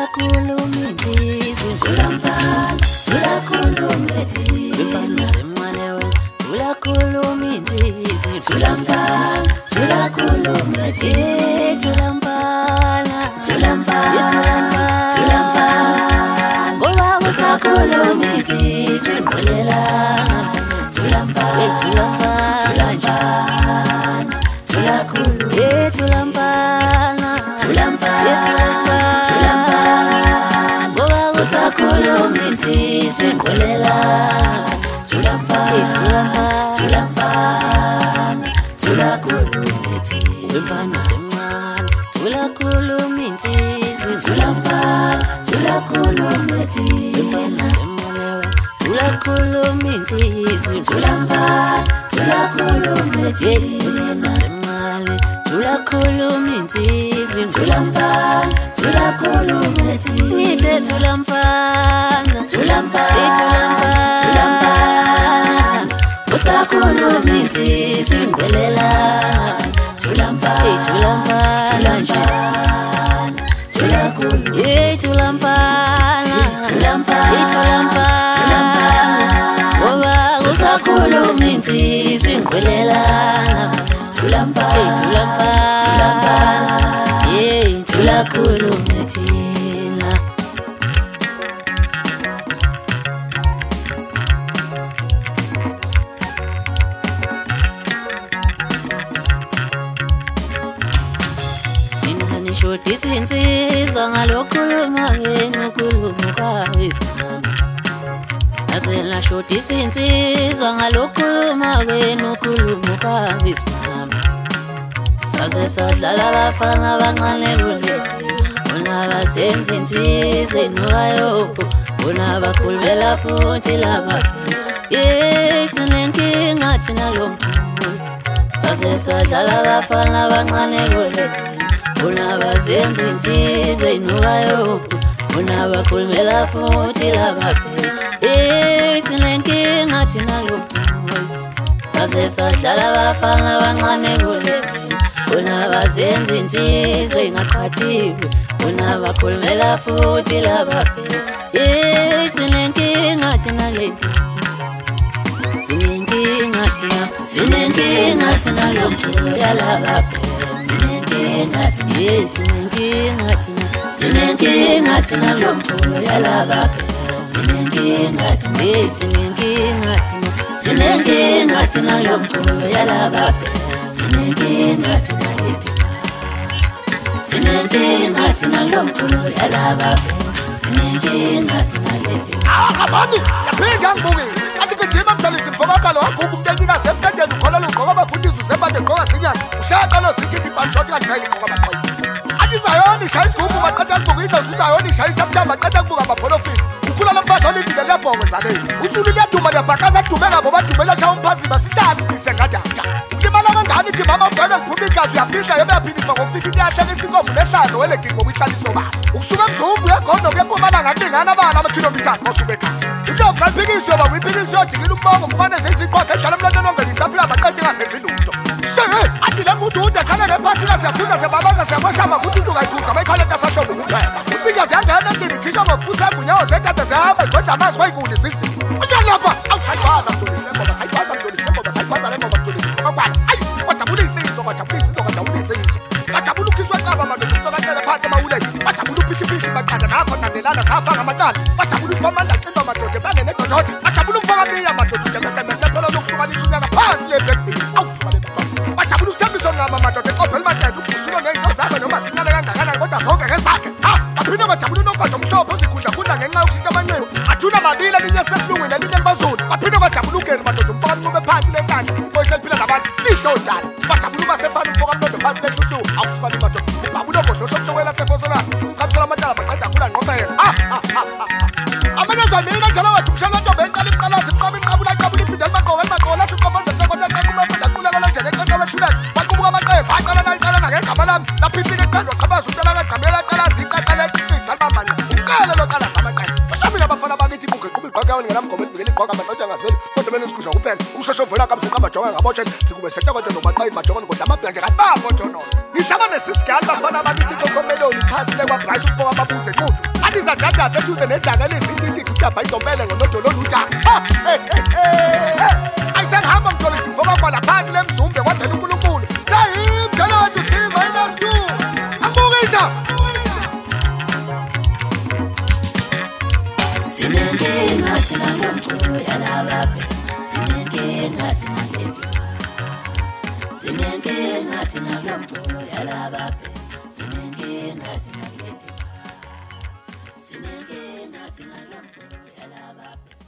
khuluma insizwe thula khuluma ethi semncane wena thula khuluma insizwe thula khuluma ethi thula ngoba usakhuluma insizwe ngolela thula ngoba usakhuluma insizwe ngolela thula khuluma ethi mfana semncane thula khuluma insizwe thula khuluma ethi mfana semncane thula khuluma insizwe thula khuluma ethi mfana semncane thula khuluma insizwe thula khuluma ethi ithe thula mfana usakhuluma insizwe ngolela thula mfana ngoba usakhuluma insizwe ngolela thula khuluma thina Shodisa insizwa ngalokhuluma wena ukhuluma kwabesimama Azela shodisa insizwa ngalokhuluma wena ukhuluma kwabesimama Saze sadlala abafana abancane kule Bona basenza insizwe noyo Bona bakhulumela futhi laba sinenkinga thina lo mkhulu Saze sadlala abafana abancane kule Bona basenza insizwe noyo Bona bakhulumela futhi laba sinenkinga thina lo mkhulu Saze sadlala abafana abancane kule Bona basenza insizwe ingaqhathiwe Bona bakhulumela futhi laba sinenkinga thina le Sinenkinga thina lo mkhulu yalaba Sinenkinga thina lo mkhulu yalaba Sinenkinga thina lo mkhulu yalaba Sinenkinga thina lo mkhulu yalaba Sinenkinga thina leti Kamani yaphinga ngibuke athi kujima msalisi mfokakalo wagugu umntenyika semntendeni ukholela ugqoka abafundisi usebade gqoka sinyana ushaka lo sikindi panshot kanjani ugqoka abaqhayisi athi Zayoni shaya isigubhu maqeda ngibuka indlovu Zayoni shaya istamtamba maqeda ngibuka amapholofini ukhula lomfazi olindile liyabhonga zakeni usulu liyaduma liyabhakaza dume ngabo badumela shaya umphasi basithathu ngisengadaka ulimala kangani ithi mama ugcwele ngiphuma igazi uyafihla yebeyaphindiswa ngofika inyathla ngesinkomo nehlazo welegingo ngokuyihlaliso ba ukusuka emzumbu uyagondo kuyempumalanga akulingana abala ama-kilometers mawusuke ekhaya indlovu kayiphikiswe ba uyiphikiswe yodingile umbongo mfane seyisiqoqa edlala emlonyeni ongenisapila maqeda ingasenzi lutho athi le muntu ude khale ngephasika siyakhunza siyababaza siyakweshama futhi into kayikhunza abayikhalenta sahlobo kuphela usinga ziyangena endlini ikhishwa ngofusa egunyawo zekade zihamba igqoda amanzi wayikude sisi unjani lapha awusayibaza mjolisi lengoma sayibaza mjolisi lengoma sayibaza lengoma mjolisi ngokwala ayi wajabula insizwa wajabula ukhiswe eqaba madoda umuntu akatshele phansi emawuleni wajabula uphihliphihli maqanda nakho nandelana safanga amacala wajabula usibamandla cimba madoda bangene edododa wajabula umfokamiya madoda udemesephela lokuhlukanisa unyaka phansi lebhekini awusuka lemadoda wajabula usithembiso ngama madoda eqophela imadede ubusulo ney'nto zakhe noma zincane kangakanani kodwa zonke ngezakhe baphinde bajabula unonkozo omhlophe ozikhundlakhundla ngenxa yokushintsha amanxiwa athuna mabili elinye sesilungwini elinye libazulu baphinde bajabula ugeri madoda umfokamncube phansi lenkandla inkosi eliphila nabantu lihlonjani bajabula ubasefana umfokamnondo phansi lenhluthu awusuka limadoda ubhabula ogodlo shokshowela sefosolasi umkhamsela amatala baqeda khula ngqophela amenezwa mina njalo wathi umshana ntombe enqala imqalasi imqaba imqabula iqabula ifindela imaqoka elimaqola siqofoze sekote eqaqumafunda qulekela njenge eqeqa wethulele baqubuka amaqembu aqala nangegama lami laphithika eqendwa qabaza umntela kagqamela aqalazi iqaqala eqinisa libambani umqala loqalasa amaqembu bashamile abafana bakithi ibuke qhuba igqoka yawo ngelamgoma elivikela igqoka amaqotsha ngazeli kodwa bena isikhusha kuphela umshoshovela kabuseqaba jonga ngabotsheni sikube seqokotsha nomaqayi majongoni kodwa amablanje kababo njono ngihlaba nesisigali bafana bakithi kokomeloni phansi lekwa Bryce umfoka babuze kuthi Adizadada seduze nedaka lezintiti kutapha idompele ngonodolo luta. Ayisengihamba mtolisi mfokakwala phansi lemzumbe kwadela uNkulunkulu. Sayimdala wethu -2. Ambukisa. Sinenkinga thina ngomculo yalababe. Sinenkinga thina ngempilo. Sinenkinga thina ngomculo yalababe. Sinenkinga thina ngempilo. Sinenkinga thina ngomculo yalababe.